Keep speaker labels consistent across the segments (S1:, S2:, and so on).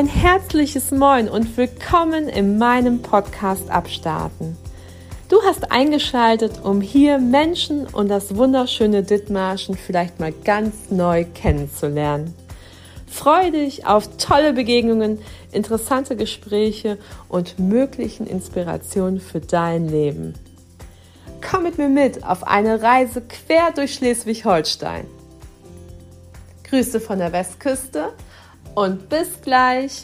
S1: Ein herzliches Moin und willkommen in meinem Podcast Abstarten. Du hast eingeschaltet, um hier Menschen und das wunderschöne Dithmarschen vielleicht mal ganz neu kennenzulernen. Freue dich auf tolle Begegnungen, interessante Gespräche und möglichen Inspirationen für dein Leben. Komm mit mir mit auf eine Reise quer durch Schleswig-Holstein. Grüße von der Westküste und bis gleich.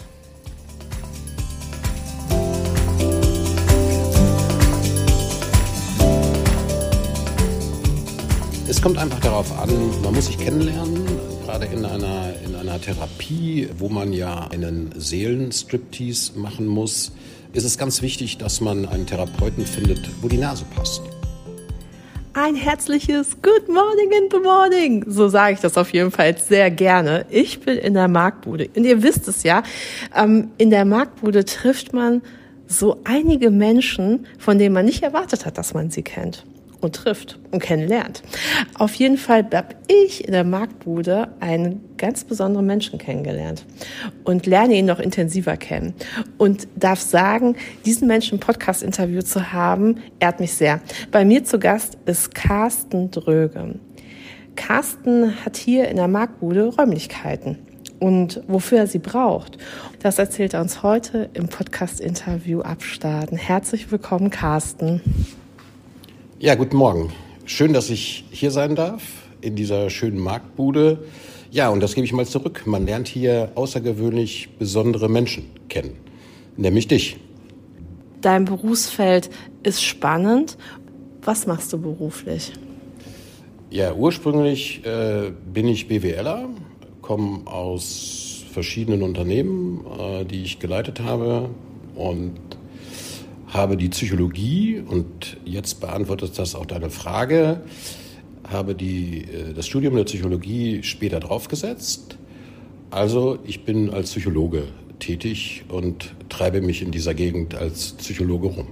S2: Es kommt einfach darauf an, man muss sich kennenlernen, gerade in einer Therapie, wo man ja einen Seelenstriptease machen muss, ist es ganz wichtig, dass man einen Therapeuten findet, wo die Nase passt.
S1: Ein herzliches Good Morning in the Morning. So sage ich das auf jeden Fall sehr gerne. Ich bin in der Marktbude. Und ihr wisst es ja, in der Marktbude trifft man so einige Menschen, von denen man nicht erwartet hat, dass man sie kennt und trifft und kennenlernt. Auf jeden Fall habe ich in der Marktbude einen ganz besonderen Menschen kennengelernt und lerne ihn noch intensiver kennen und darf sagen, diesen Menschen im Podcast-Interview zu haben, ehrt mich sehr. Bei mir zu Gast ist Carsten Dröge. Carsten hat hier in der Marktbude Räumlichkeiten und wofür er sie braucht, das erzählt er uns heute im Podcast-Interview Abstarten. Herzlich willkommen, Carsten.
S2: Ja, guten Morgen. Schön, dass ich hier sein darf, in dieser schönen Marktbude. Ja, und das gebe ich mal zurück. Man lernt hier außergewöhnlich besondere Menschen kennen, nämlich dich.
S1: Dein Berufsfeld ist spannend. Was machst du beruflich?
S2: Ja, ursprünglich bin ich BWLer, komme aus verschiedenen Unternehmen, die ich geleitet habe und habe die Psychologie, und jetzt beantwortet das auch deine Frage, habe das Studium der Psychologie später draufgesetzt. Also ich bin als Psychologe tätig und treibe mich in dieser Gegend als Psychologe rum.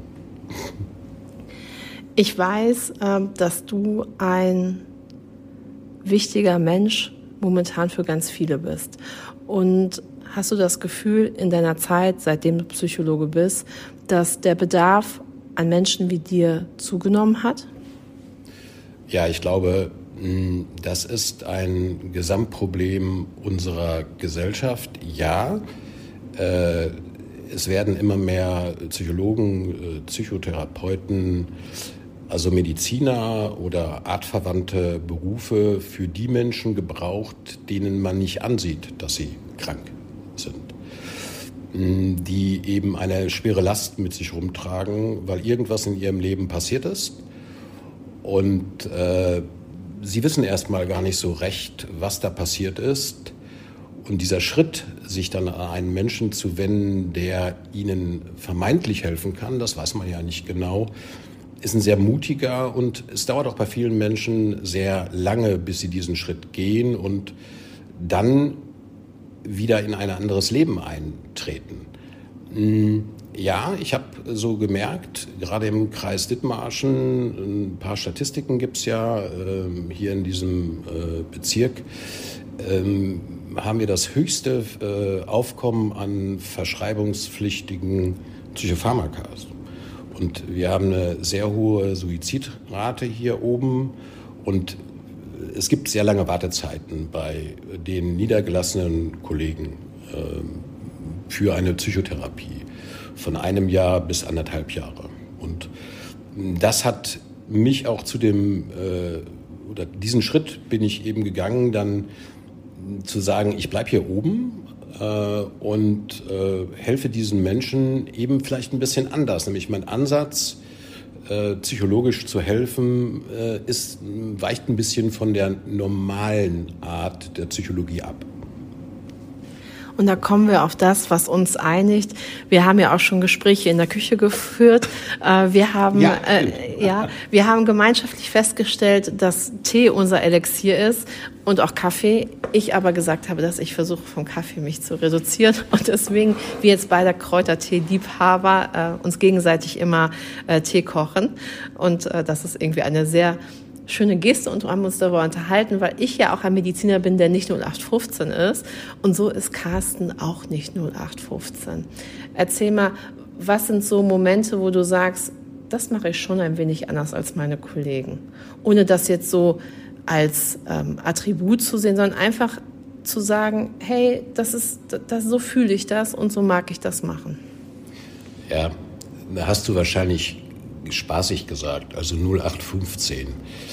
S1: Ich weiß, dass du ein wichtiger Mensch momentan für ganz viele bist. Und hast du das Gefühl in deiner Zeit, seitdem du Psychologe bist, dass der Bedarf an Menschen wie dir zugenommen hat?
S2: Ja, ich glaube, das ist ein Gesamtproblem unserer Gesellschaft. Ja, es werden immer mehr Psychologen, Psychotherapeuten, also Mediziner oder artverwandte Berufe für die Menschen gebraucht, denen man nicht ansieht, dass sie krank sind, die eben eine schwere Last mit sich rumtragen, weil irgendwas in ihrem Leben passiert ist und sie wissen erstmal gar nicht so recht, was da passiert ist, und dieser Schritt, sich dann an einen Menschen zu wenden, der ihnen vermeintlich helfen kann, das weiß man ja nicht genau, ist ein sehr mutiger, und es dauert auch bei vielen Menschen sehr lange, bis sie diesen Schritt gehen und dann wieder in ein anderes Leben eintreten. Ja, ich habe so gemerkt, gerade im Kreis Dithmarschen, ein paar Statistiken gibt's ja, hier in diesem Bezirk, haben wir das höchste Aufkommen an verschreibungspflichtigen Psychopharmaka. Und wir haben eine sehr hohe Suizidrate hier oben, und es gibt sehr lange Wartezeiten bei den niedergelassenen Kollegen für eine Psychotherapie von 1 Jahr bis 1,5 Jahre. Und das hat mich auch oder diesen Schritt bin ich eben gegangen, dann zu sagen, ich bleibe hier oben und helfe diesen Menschen eben vielleicht ein bisschen anders. Nämlich mein Ansatz, psychologisch zu helfen, weicht ein bisschen von der normalen Art der Psychologie ab.
S1: Und da kommen wir auf das, was uns einigt. Wir haben ja auch schon Gespräche in der Küche geführt. Wir haben gemeinschaftlich festgestellt, dass Tee unser Elixier ist und auch Kaffee. Ich aber gesagt habe, dass ich versuche, vom Kaffee mich zu reduzieren und deswegen, wie jetzt beide Kräutertee-Liebhaber, uns gegenseitig immer Tee kochen. Und das ist irgendwie eine sehr schöne Geste und haben uns darüber unterhalten, weil ich ja auch ein Mediziner bin, der nicht 0815 ist. Und so ist Carsten auch nicht 0815. Erzähl mal, was sind so Momente, wo du sagst, das mache ich schon ein wenig anders als meine Kollegen? Ohne das jetzt so als Attribut zu sehen, sondern einfach zu sagen, hey, so fühle ich das und so mag ich das machen.
S2: Ja, da hast du wahrscheinlich spaßig gesagt, also 0815.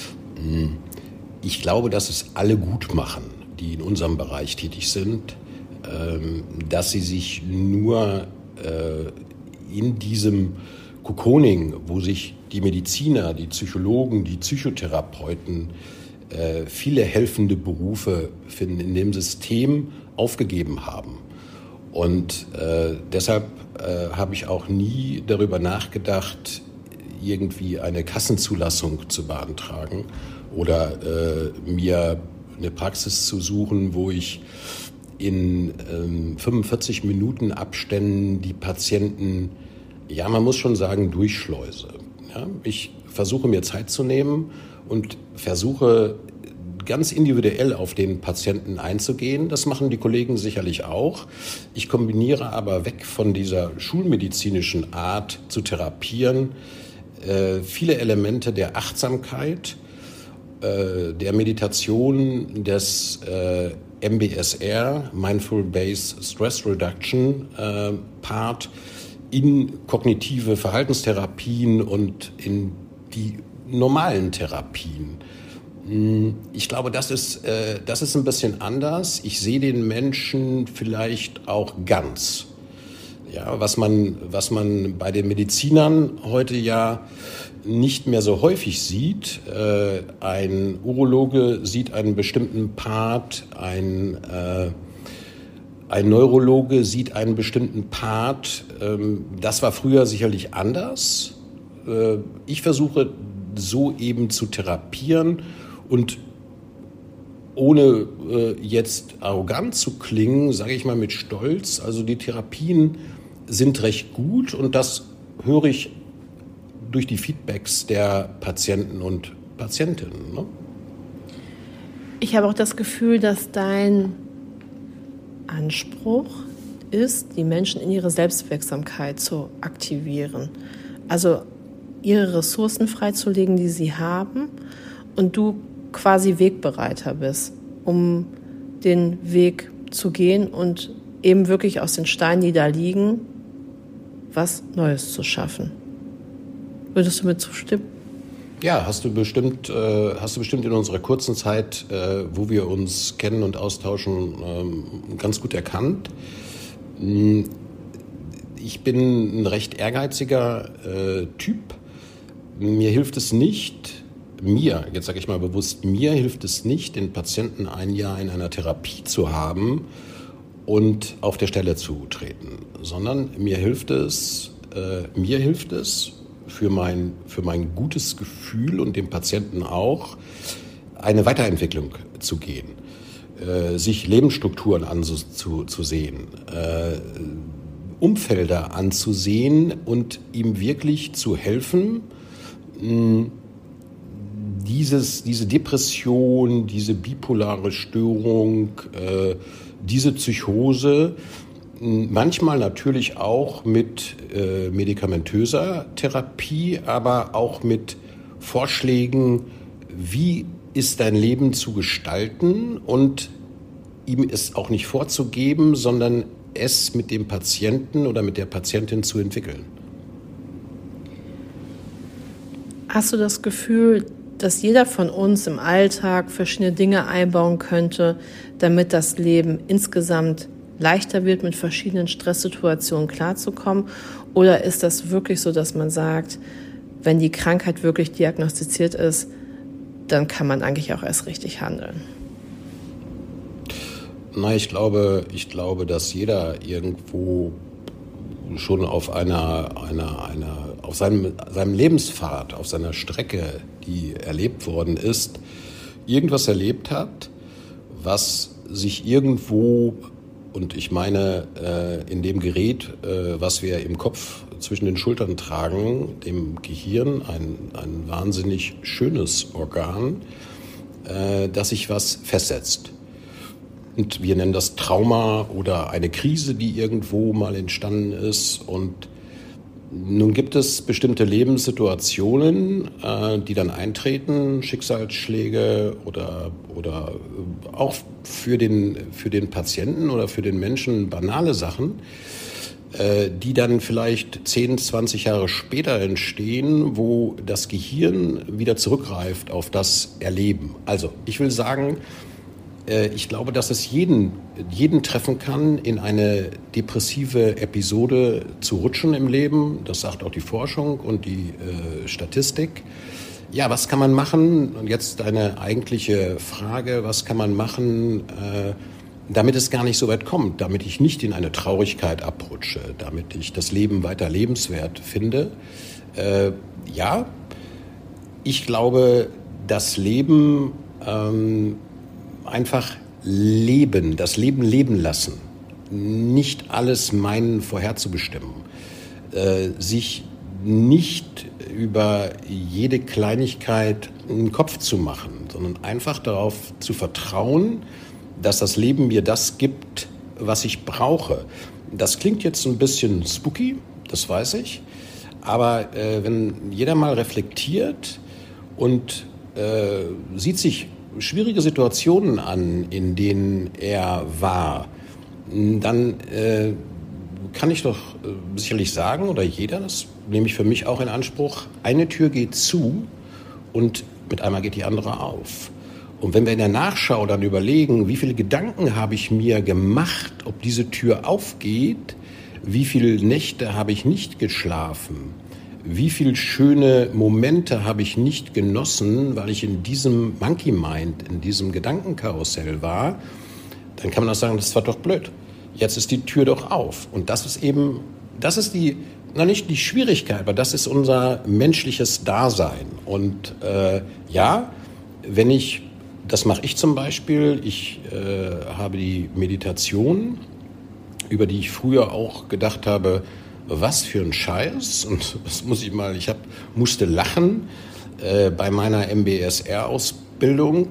S2: Ich glaube, dass es alle gut machen, die in unserem Bereich tätig sind, dass sie sich nur in diesem Cocooning, wo sich die Mediziner, die Psychologen, die Psychotherapeuten, viele helfende Berufe finden, in dem System aufgegeben haben. Und deshalb habe ich auch nie darüber nachgedacht, irgendwie eine Kassenzulassung zu beantragen oder mir eine Praxis zu suchen, wo ich in 45 Minuten Abständen die Patienten, ja, man muss schon sagen, durchschleuse. Ja? Ich versuche mir Zeit zu nehmen und versuche ganz individuell auf den Patienten einzugehen. Das machen die Kollegen sicherlich auch. Ich kombiniere aber weg von dieser schulmedizinischen Art zu therapieren viele Elemente der Achtsamkeit, der Meditation, des MBSR, Mindful Based Stress Reduction Part, in kognitive Verhaltenstherapien und in die normalen Therapien. Ich glaube, das ist ein bisschen anders. Ich sehe den Menschen vielleicht auch ganz. Ja, was man bei den Medizinern heute ja nicht mehr so häufig sieht. Ein Urologe sieht einen bestimmten Part, ein Neurologe sieht einen bestimmten Part. Das war früher sicherlich anders. Ich versuche so eben zu therapieren und ohne jetzt arrogant zu klingen, sage ich mal mit Stolz, also die Therapien sind recht gut und das höre ich durch die Feedbacks der Patienten und Patientinnen. Ne?
S1: Ich habe auch das Gefühl, dass dein Anspruch ist, die Menschen in ihre Selbstwirksamkeit zu aktivieren. Also ihre Ressourcen freizulegen, die sie haben und du quasi Wegbereiter bist, um den Weg zu gehen und eben wirklich aus den Steinen, die da liegen, was Neues zu schaffen. Würdest du mir zustimmen?
S2: Ja, hast du bestimmt in unserer kurzen Zeit, wo wir uns kennen und austauschen, ganz gut erkannt. Ich bin ein recht ehrgeiziger Typ. Jetzt sage ich mal bewusst, mir hilft es nicht, den Patienten ein Jahr in einer Therapie zu haben und auf der Stelle zu treten, sondern mir hilft es für mein gutes Gefühl und dem Patienten auch, eine Weiterentwicklung zu gehen, sich Lebensstrukturen anzusehen, Umfelder anzusehen und ihm wirklich zu helfen, diese Depression, diese bipolare Störung, diese Psychose, manchmal natürlich auch mit medikamentöser Therapie, aber auch mit Vorschlägen, wie ist dein Leben zu gestalten und ihm es auch nicht vorzugeben, sondern es mit dem Patienten oder mit der Patientin zu entwickeln.
S1: Hast du das Gefühl, dass jeder von uns im Alltag verschiedene Dinge einbauen könnte, damit das Leben insgesamt leichter wird, mit verschiedenen Stresssituationen klarzukommen? Oder ist das wirklich so, dass man sagt, wenn die Krankheit wirklich diagnostiziert ist, dann kann man eigentlich auch erst richtig handeln?
S2: Nein, ich glaube, dass jeder irgendwo schon auf auf seinem Lebenspfad, auf seiner Strecke, die erlebt worden ist, irgendwas erlebt hat, was sich irgendwo, und ich meine in dem Gerät, was wir im Kopf zwischen den Schultern tragen, dem Gehirn, ein wahnsinnig schönes Organ, dass sich was festsetzt. Und wir nennen das Trauma oder eine Krise, die irgendwo mal entstanden ist. Und nun gibt es bestimmte Lebenssituationen, die dann eintreten, Schicksalsschläge oder auch für den Patienten oder für den Menschen banale Sachen, die dann vielleicht 10, 20 Jahre später entstehen, wo das Gehirn wieder zurückgreift auf das Erleben. Also ich will sagen, ich glaube, dass es jeden treffen kann, in eine depressive Episode zu rutschen im Leben. Das sagt auch die Forschung und die Statistik. Ja, was kann man machen? Und jetzt deine eigentliche Frage, was kann man machen, damit es gar nicht so weit kommt, damit ich nicht in eine Traurigkeit abrutsche, damit ich das Leben weiter lebenswert finde? Ja, ich glaube, das Leben einfach leben, das Leben leben lassen, nicht alles meinen vorherzubestimmen, sich nicht über jede Kleinigkeit einen Kopf zu machen, sondern einfach darauf zu vertrauen, dass das Leben mir das gibt, was ich brauche. Das klingt jetzt ein bisschen spooky, das weiß ich, aber wenn jeder mal reflektiert und sieht sich schwierige Situationen an, in denen er war, dann kann ich doch sicherlich sagen, oder jeder, das nehme ich für mich auch in Anspruch, eine Tür geht zu und mit einmal geht die andere auf. Und wenn wir in der Nachschau dann überlegen, wie viele Gedanken habe ich mir gemacht, ob diese Tür aufgeht, wie viele Nächte habe ich nicht geschlafen, wie viele schöne Momente habe ich nicht genossen, weil ich in diesem Monkey Mind, in diesem Gedankenkarussell war, dann kann man auch sagen, das war doch blöd. Jetzt ist die Tür doch auf. Und das ist nicht die Schwierigkeit, aber das ist unser menschliches Dasein. Und das mache ich zum Beispiel, ich habe die Meditation, über die ich früher auch gedacht habe, was für ein Scheiß, und das musste lachen. Bei meiner MBSR-Ausbildung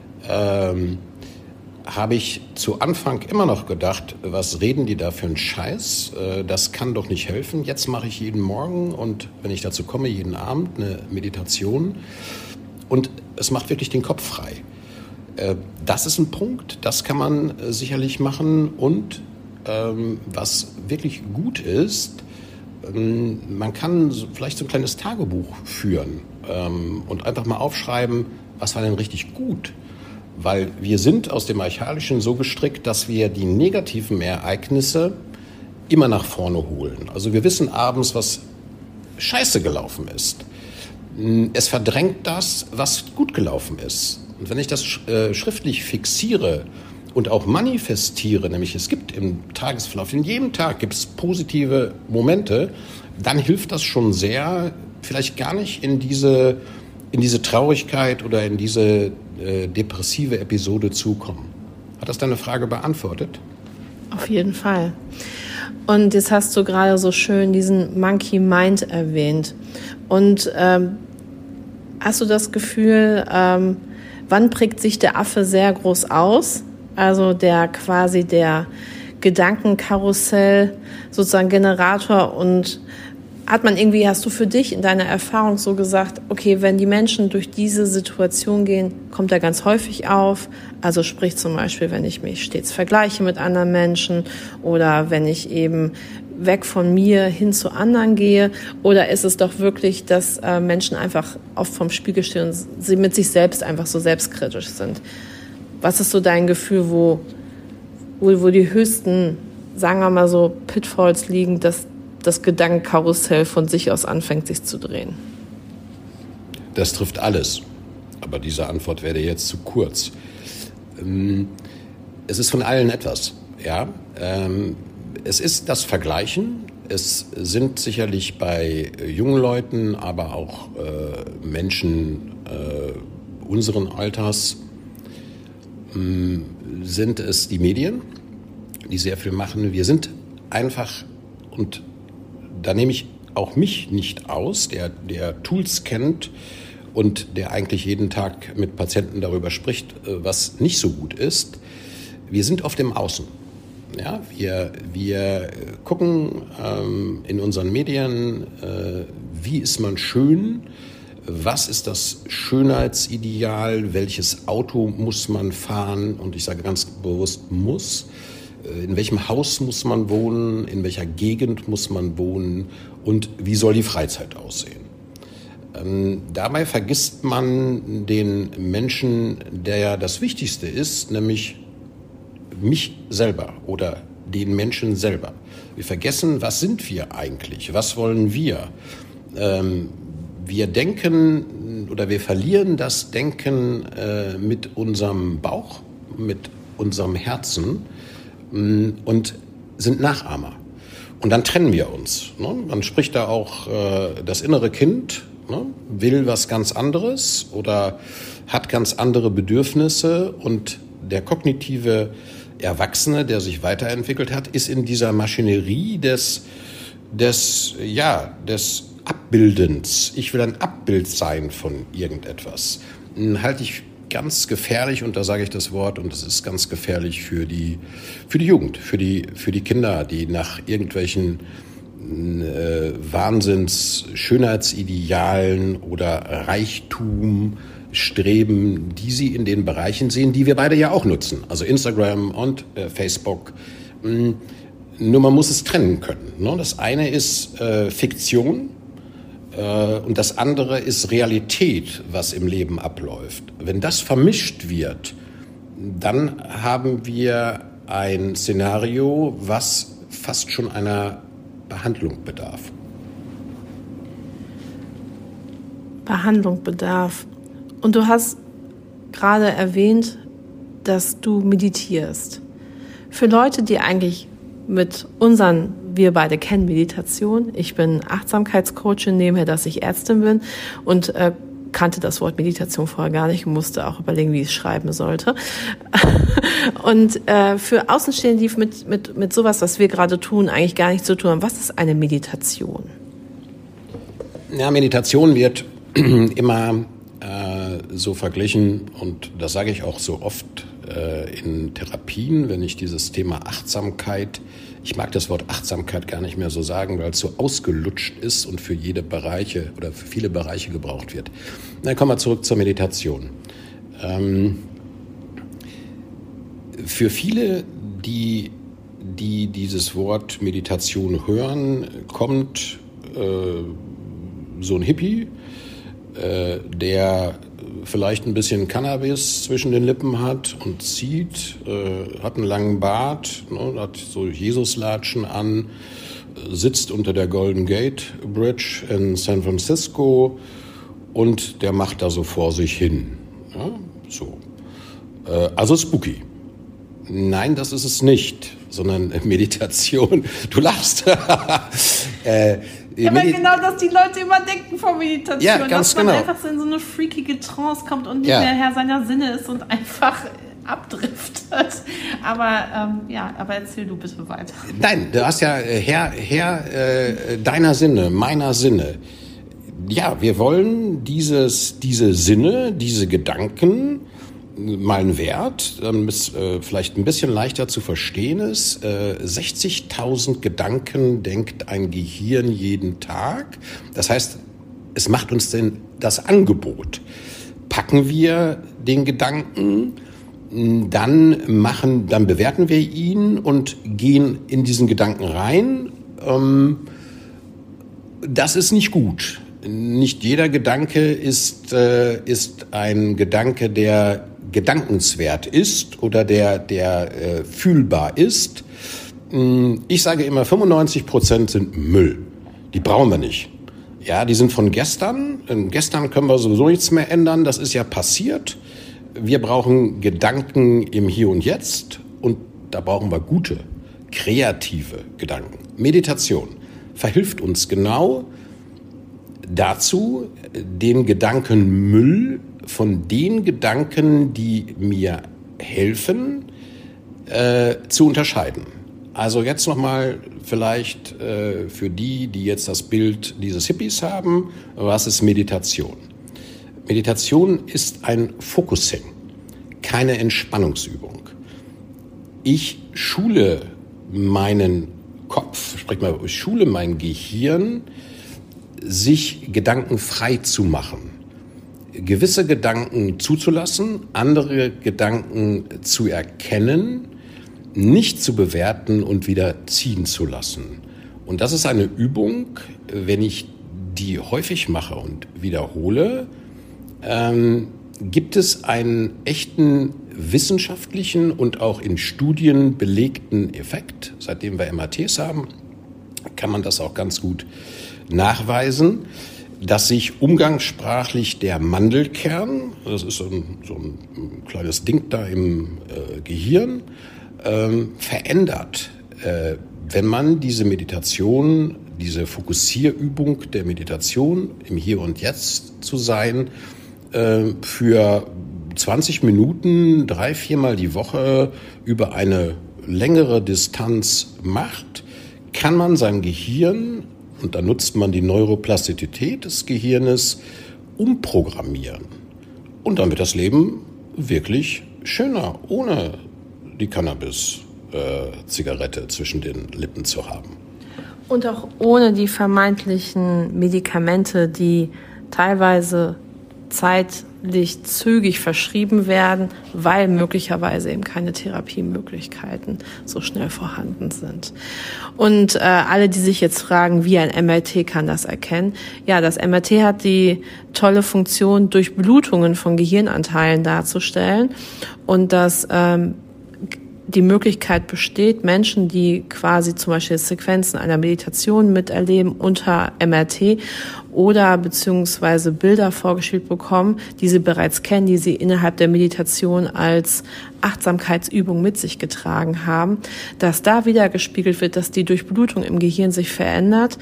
S2: habe ich zu Anfang immer noch gedacht, was reden die da für einen Scheiß? Das kann doch nicht helfen. Jetzt mache ich jeden Morgen und wenn ich dazu komme, jeden Abend eine Meditation. Und es macht wirklich den Kopf frei. Das ist ein Punkt, das kann man sicherlich machen. Und was wirklich gut ist, man kann vielleicht so ein kleines Tagebuch führen und einfach mal aufschreiben, was war denn richtig gut. Weil wir sind aus dem Archaischen so gestrickt, dass wir die negativen Ereignisse immer nach vorne holen. Also wir wissen abends, was scheiße gelaufen ist. Es verdrängt das, was gut gelaufen ist. Und wenn ich das schriftlich fixiere und auch manifestiere, nämlich es gibt im Tagesverlauf, in jedem Tag gibt es positive Momente, dann hilft das schon sehr, vielleicht gar nicht in diese Traurigkeit oder in diese depressive Episode zu kommen. Hat das deine Frage beantwortet?
S1: Auf jeden Fall. Und jetzt hast du gerade so schön diesen Monkey Mind erwähnt. Und hast du das Gefühl, wann prägt sich der Affe sehr groß aus? Also der Gedankenkarussell, sozusagen Generator, und hast du für dich in deiner Erfahrung so gesagt, okay, wenn die Menschen durch diese Situation gehen, kommt er ganz häufig auf. Also sprich zum Beispiel, wenn ich mich stets vergleiche mit anderen Menschen oder wenn ich eben weg von mir hin zu anderen gehe, oder ist es doch wirklich, dass Menschen einfach oft vorm Spiegel stehen und sie mit sich selbst einfach so selbstkritisch sind? Was ist so dein Gefühl, wo die höchsten, sagen wir mal so, Pitfalls liegen, dass das Gedankenkarussell von sich aus anfängt, sich zu drehen?
S2: Das trifft alles. Aber diese Antwort wäre jetzt zu kurz. Es ist von allen etwas. Ja? Es ist das Vergleichen. Es sind sicherlich bei jungen Leuten, aber auch Menschen unseren Alters sind es die Medien, die sehr viel machen. Wir sind einfach, und da nehme ich auch mich nicht aus, der Tools kennt und der eigentlich jeden Tag mit Patienten darüber spricht, was nicht so gut ist. Wir sind oft im Außen. Ja, wir gucken in unseren Medien, wie ist man schön, was ist das Schönheitsideal, welches Auto muss man fahren, und ich sage ganz bewusst muss, in welchem Haus muss man wohnen, in welcher Gegend muss man wohnen und wie soll die Freizeit aussehen. Dabei vergisst man den Menschen, der ja das Wichtigste ist, nämlich mich selber oder den Menschen selber. Wir vergessen, was sind wir eigentlich? Was wollen wir? Wir denken oder wir verlieren das Denken mit unserem Bauch, mit unserem Herzen und sind Nachahmer. Und dann trennen wir uns. Ne? Man spricht da auch das innere Kind, ne? Will was ganz anderes oder hat ganz andere Bedürfnisse, und der kognitive Erwachsene, der sich weiterentwickelt hat, ist in dieser Maschinerie des Abbildens. Ich will ein Abbild sein von irgendetwas. Halte ich ganz gefährlich, und da sage ich das Wort, und es ist ganz gefährlich für die Jugend, für die Kinder, die nach irgendwelchen Wahnsinns-Schönheitsidealen oder Reichtum streben, die sie in den Bereichen sehen, die wir beide ja auch nutzen. Also Instagram und Facebook. Nur man muss es trennen können. Ne? Das eine ist Fiktion und das andere ist Realität, was im Leben abläuft. Wenn das vermischt wird, dann haben wir ein Szenario, was fast schon einer Behandlung bedarf.
S1: Behandlung bedarf. Und du hast gerade erwähnt, dass du meditierst. Für Leute, die eigentlich wir beide kennen Meditation. Ich bin Achtsamkeitscoachin, nebenher, dass ich Ärztin bin und kannte das Wort Meditation vorher gar nicht und musste auch überlegen, wie ich es schreiben sollte. Und für Außenstehende, die mit sowas, was wir gerade tun, eigentlich gar nichts zu tun haben, was ist eine Meditation?
S2: Ja, Meditation wird immer so verglichen, und das sage ich auch so oft in Therapien, wenn ich dieses Thema Achtsamkeit, ich mag das Wort Achtsamkeit gar nicht mehr so sagen, weil es so ausgelutscht ist und für viele Bereiche gebraucht wird. Dann kommen wir zurück zur Meditation. Für viele, die dieses Wort Meditation hören, kommt so ein Hippie, der vielleicht ein bisschen Cannabis zwischen den Lippen hat und zieht, hat einen langen Bart, ne, hat so Jesuslatschen an, sitzt unter der Golden Gate Bridge in San Francisco und der macht da so vor sich hin. Ja, so. Also spooky. Nein, das ist es nicht, sondern Meditation. Du lachst.
S1: Aber genau, dass die Leute immer denken von Meditation,
S2: ja, ganz
S1: dass man
S2: genau.
S1: einfach so in so eine freakige Trance kommt und nicht mehr Herr seiner Sinne ist und einfach abdriftet. Aber erzähl du bitte weiter.
S2: Nein, du hast ja Herr deiner Sinne, meiner Sinne. Ja, wir wollen diese Sinne, diese Gedanken mal einen Wert, damit es vielleicht ein bisschen leichter zu verstehen ist. 60.000 Gedanken denkt ein Gehirn jeden Tag. Das heißt, es macht uns denn das Angebot. Packen wir den Gedanken, dann bewerten wir ihn und gehen in diesen Gedanken rein. Das ist nicht gut. Nicht jeder Gedanke ist ein Gedanke, der gedankenswert ist oder der fühlbar ist. Ich sage immer, 95% sind Müll. Die brauchen wir nicht. Ja, die sind von gestern. Gestern können wir sowieso nichts mehr ändern. Das ist ja passiert. Wir brauchen Gedanken im Hier und Jetzt. Und da brauchen wir gute, kreative Gedanken. Meditation verhilft uns genau dazu, den Gedankenmüll von den Gedanken, die mir helfen, zu unterscheiden. Also jetzt nochmal vielleicht für die jetzt das Bild dieses Hippies haben, was ist Meditation? Meditation ist ein Focusing, keine Entspannungsübung. Ich schule meinen Kopf, ich schule mein Gehirn, sich Gedanken frei zu machen. Gewisse Gedanken zuzulassen, andere Gedanken zu erkennen, nicht zu bewerten und wieder ziehen zu lassen. Und das ist eine Übung, wenn ich die häufig mache und wiederhole, gibt es einen echten wissenschaftlichen und auch in Studien belegten Effekt. Seitdem wir MRTs haben, kann man das auch ganz gut nachweisen, dass sich umgangssprachlich der Mandelkern, das ist so ein kleines Ding da im Gehirn, verändert, wenn man diese Meditation, diese Fokussierübung der Meditation, im Hier und Jetzt zu sein, für 20 Minuten 3-4 Mal die Woche über eine längere Distanz macht, kann man sein Gehirn, und da nutzt man die Neuroplastizität des Gehirnes, umprogrammieren. Und dann wird das Leben wirklich schöner, ohne die Cannabis-Zigarette zwischen den Lippen zu haben.
S1: Und auch ohne die vermeintlichen Medikamente, die teilweise zeitlich zügig verschrieben werden, weil möglicherweise eben keine Therapiemöglichkeiten so schnell vorhanden sind. Und alle, die sich jetzt fragen, wie ein MRT kann das erkennen, ja, das MRT hat die tolle Funktion, Durchblutungen von Gehirnanteilen darzustellen und das die Möglichkeit besteht, Menschen, die quasi zum Beispiel Sequenzen einer Meditation miterleben unter MRT oder beziehungsweise Bilder vorgespielt bekommen, die sie bereits kennen, die sie innerhalb der Meditation als Achtsamkeitsübung mit sich getragen haben, dass da wieder gespiegelt wird, dass die Durchblutung im Gehirn sich verändert.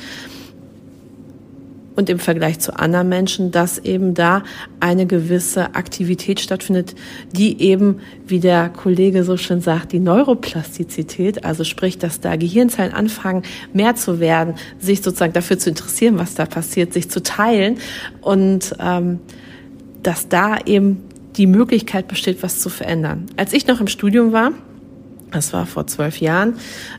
S1: Und im Vergleich zu anderen Menschen, dass eben da eine gewisse Aktivität stattfindet, die eben, wie der Kollege so schön sagt, die Neuroplastizität, also sprich, dass da Gehirnzellen anfangen, mehr zu werden, sich sozusagen dafür zu interessieren, was da passiert, sich zu teilen und dass da eben die Möglichkeit besteht, was zu verändern. Als ich noch im Studium war, das war vor 12 Jahren,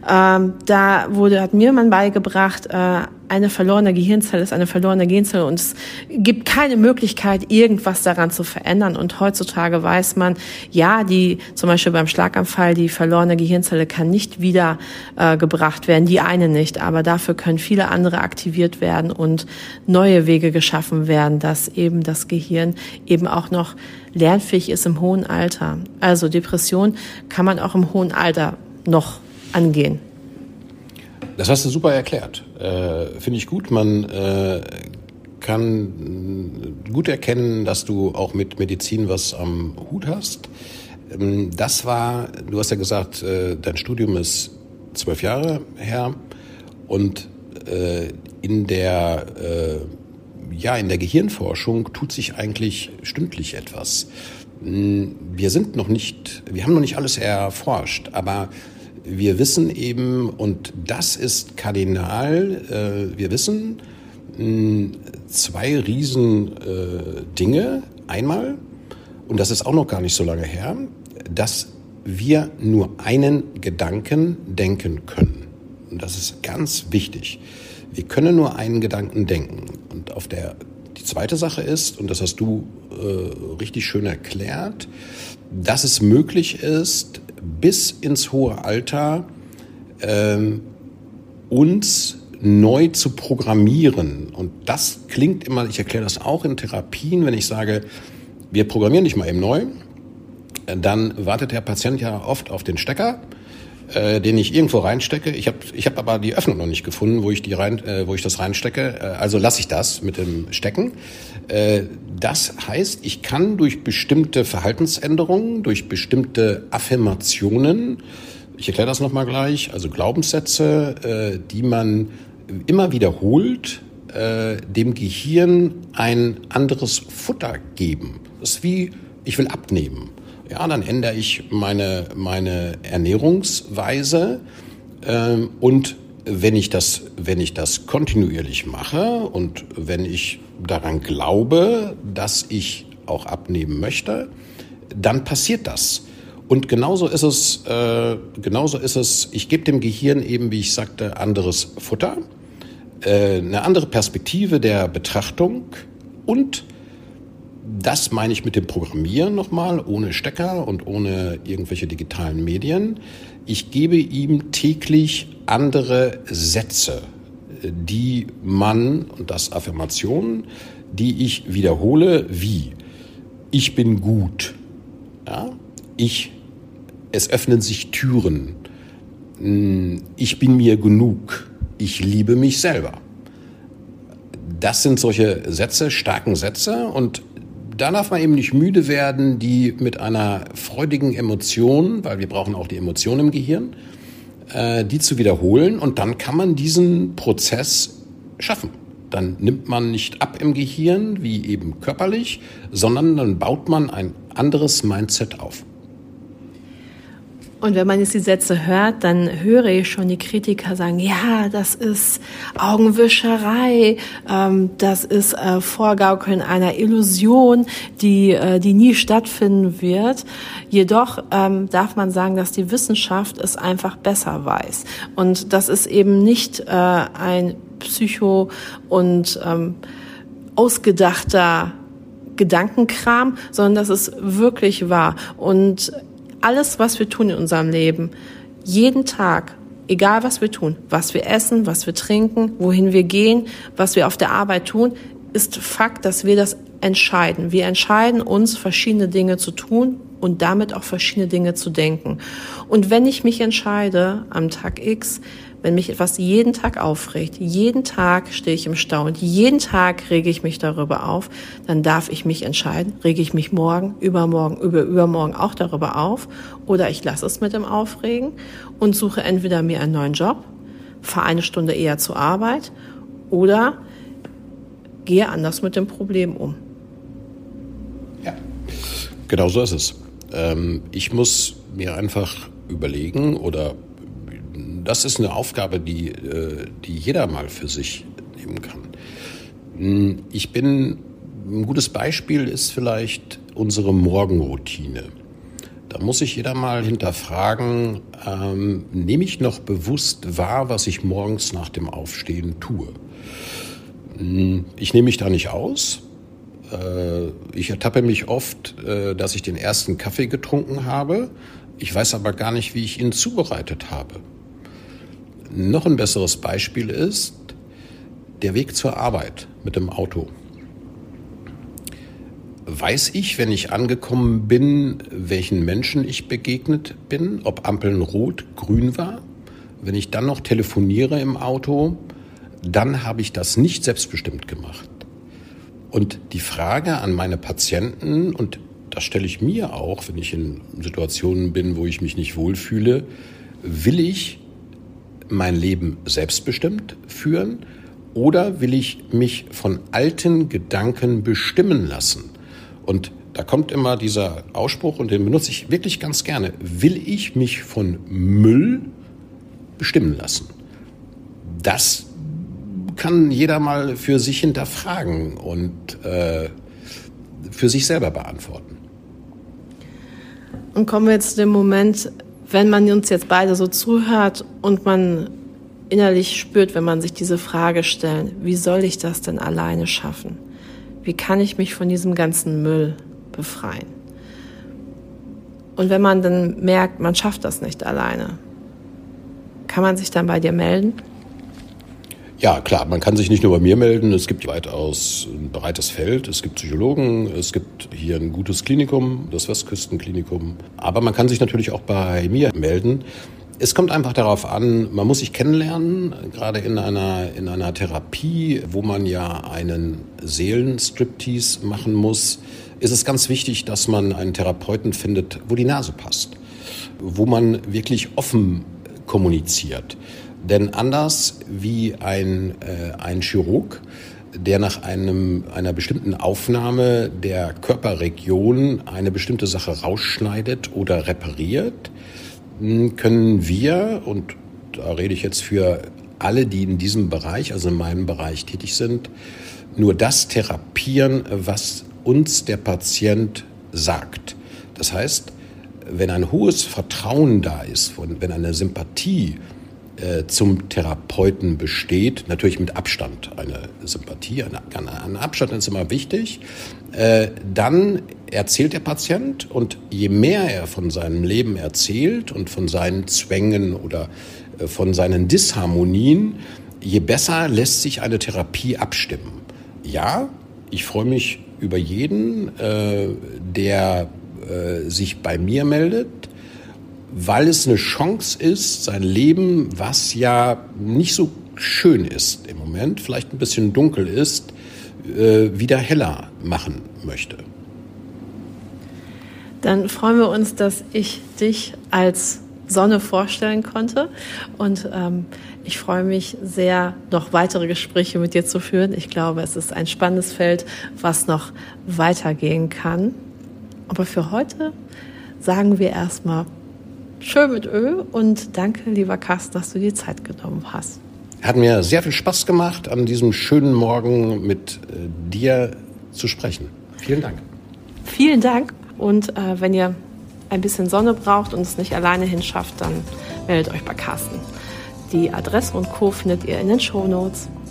S1: hat mir man beigebracht, eine verlorene Gehirnzelle ist eine verlorene Gehirnzelle und es gibt keine Möglichkeit, irgendwas daran zu verändern. Und heutzutage weiß man, ja, zum Beispiel beim Schlaganfall, die verlorene Gehirnzelle kann nicht wieder gebracht werden, die eine nicht, aber dafür können viele andere aktiviert werden und neue Wege geschaffen werden, dass eben das Gehirn eben auch noch lernfähig ist im hohen Alter. Also Depression kann man auch im hohen Alter noch angehen.
S2: Das hast du super erklärt. Finde ich gut. Man kann gut erkennen, dass du auch mit Medizin was am Hut hast. Du hast ja gesagt, dein Studium ist 12 Jahre her und in der Gehirnforschung tut sich eigentlich stündlich etwas. Wir haben noch nicht alles erforscht, aber wir wissen eben, und das ist kardinal, wir wissen 2 Dinge. Einmal, und das ist auch noch gar nicht so lange her, dass wir nur einen Gedanken denken können. Und das ist ganz wichtig. Wir können nur einen Gedanken denken. Und die zweite Sache ist, und das hast du richtig schön erklärt, dass es möglich ist, bis ins hohe Alter uns neu zu programmieren. Und das klingt immer, ich erkläre das auch in Therapien, wenn ich sage, wir programmieren dich mal eben neu, dann wartet der Patient ja oft auf den Stecker, den ich irgendwo reinstecke. Ich hab aber die Öffnung noch nicht gefunden, wo ich das reinstecke. Also lasse ich das mit dem Stecken. Das heißt, ich kann durch bestimmte Verhaltensänderungen, durch bestimmte Affirmationen, ich erkläre das nochmal gleich, also Glaubenssätze, die man immer wiederholt, dem Gehirn ein anderes Futter geben. Das ist wie ich will abnehmen. Ja, dann ändere ich meine Ernährungsweise und wenn ich das kontinuierlich mache und wenn ich daran glaube, dass ich auch abnehmen möchte, dann passiert das. Und genauso ist es, ich gebe dem Gehirn eben, wie ich sagte, anderes Futter, eine andere Perspektive der Betrachtung und das meine ich mit dem Programmieren nochmal, ohne Stecker und ohne irgendwelche digitalen Medien. Ich gebe ihm täglich andere Sätze, und das Affirmationen, die ich wiederhole, wie: Ich bin gut, ja? Es öffnen sich Türen, ich bin mir genug, ich liebe mich selber. Das sind solche Sätze, starken Sätze, und da darf man eben nicht müde werden, die mit einer freudigen Emotion, weil wir brauchen auch die Emotion im Gehirn, die zu wiederholen, und dann kann man diesen Prozess schaffen. Dann nimmt man nicht ab im Gehirn, wie eben körperlich, sondern dann baut man ein anderes Mindset auf.
S1: Und wenn man jetzt die Sätze hört, dann höre ich schon die Kritiker sagen, ja, das ist Augenwischerei, das ist Vorgaukeln einer Illusion, die nie stattfinden wird. Jedoch darf man sagen, dass die Wissenschaft es einfach besser weiß. Und das ist eben nicht ein Psycho- und ausgedachter Gedankenkram, sondern das ist wirklich wahr. Und alles, was wir tun in unserem Leben, jeden Tag, egal was wir tun, was wir essen, was wir trinken, wohin wir gehen, was wir auf der Arbeit tun, ist Fakt, dass wir das entscheiden. Wir entscheiden uns, verschiedene Dinge zu tun und damit auch verschiedene Dinge zu denken. Und wenn ich mich entscheide am Tag X, wenn mich etwas jeden Tag aufregt, jeden Tag stehe ich im Stau und jeden Tag rege ich mich darüber auf, dann darf ich mich entscheiden, rege ich mich morgen, übermorgen auch darüber auf, oder ich lasse es mit dem Aufregen und suche entweder mir einen neuen Job, fahre eine Stunde eher zur Arbeit oder gehe anders mit dem Problem um.
S2: Ja, genau so ist es. Ich muss mir einfach überlegen, oder das ist eine Aufgabe, die jeder mal für sich nehmen kann. Ein gutes Beispiel ist vielleicht unsere Morgenroutine. Da muss sich jeder mal hinterfragen, nehme ich noch bewusst wahr, was ich morgens nach dem Aufstehen tue? Ich nehme mich da nicht aus. Ich ertappe mich oft, dass ich den ersten Kaffee getrunken habe. Ich weiß aber gar nicht, wie ich ihn zubereitet habe. Noch ein besseres Beispiel ist der Weg zur Arbeit mit dem Auto. Weiß ich, wenn ich angekommen bin, welchen Menschen ich begegnet bin, ob Ampeln rot, grün war? Wenn ich dann noch telefoniere im Auto, dann habe ich das nicht selbstbestimmt gemacht. Und die Frage an meine Patienten, und das stelle ich mir auch, wenn ich in Situationen bin, wo ich mich nicht wohlfühle: Will ich mein Leben selbstbestimmt führen oder will ich mich von alten Gedanken bestimmen lassen? Und da kommt immer dieser Ausspruch, und den benutze ich wirklich ganz gerne: Will ich mich von Müll bestimmen lassen? Das kann jeder mal für sich hinterfragen und für sich selber beantworten.
S1: Und kommen wir jetzt zu dem Moment, wenn man uns jetzt beide so zuhört und man innerlich spürt, wenn man sich diese Frage stellt: Wie soll ich das denn alleine schaffen? Wie kann ich mich von diesem ganzen Müll befreien? Und wenn man dann merkt, man schafft das nicht alleine, kann man sich dann bei dir melden?
S2: Ja, klar, man kann sich nicht nur bei mir melden. Es gibt weitaus ein breites Feld. Es gibt Psychologen, es gibt hier ein gutes Klinikum, das Westküstenklinikum. Aber man kann sich natürlich auch bei mir melden. Es kommt einfach darauf an, man muss sich kennenlernen, gerade in einer Therapie, wo man ja einen Seelenstriptease machen muss, ist es ganz wichtig, dass man einen Therapeuten findet, wo die Nase passt, wo man wirklich offen kommuniziert. Denn anders wie ein Chirurg der nach einer bestimmten Aufnahme der Körperregion eine bestimmte Sache rausschneidet oder repariert, können wir, und da rede ich jetzt für alle, die in diesem Bereich, also in meinem Bereich tätig sind, nur das therapieren, was uns der Patient sagt. Das heißt, wenn ein hohes Vertrauen da ist, wenn eine Sympathie zum Therapeuten besteht, natürlich mit Abstand, eine Sympathie, ein Abstand ist immer wichtig, dann erzählt der Patient, und je mehr er von seinem Leben erzählt und von seinen Zwängen oder von seinen Disharmonien, je besser lässt sich eine Therapie abstimmen. Ja, ich freue mich über jeden, der sich bei mir meldet, weil es eine Chance ist, sein Leben, was ja nicht so schön ist im Moment, vielleicht ein bisschen dunkel ist, wieder heller machen möchte.
S1: Dann freuen wir uns, dass ich dich als Sonne vorstellen konnte, und ich freue mich sehr, noch weitere Gespräche mit dir zu führen. Ich glaube, es ist ein spannendes Feld, was noch weitergehen kann. Aber für heute sagen wir erstmal schön mit Ö und danke, lieber Carsten, dass du dir Zeit genommen hast.
S2: Hat mir sehr viel Spaß gemacht, an diesem schönen Morgen mit dir zu sprechen. Vielen Dank.
S1: Vielen Dank, und wenn ihr ein bisschen Sonne braucht und es nicht alleine hinschafft, dann meldet euch bei Carsten. Die Adresse und Co. findet ihr in den Shownotes.